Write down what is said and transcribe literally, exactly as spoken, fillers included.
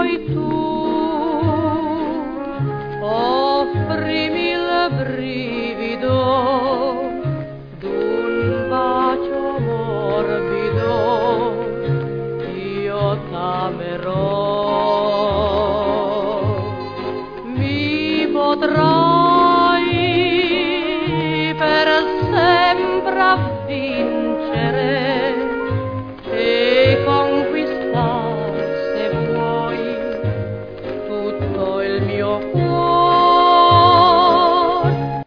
poi tu offrimi il brivido d'un bacio morbido, io t'amerò. Mi potrà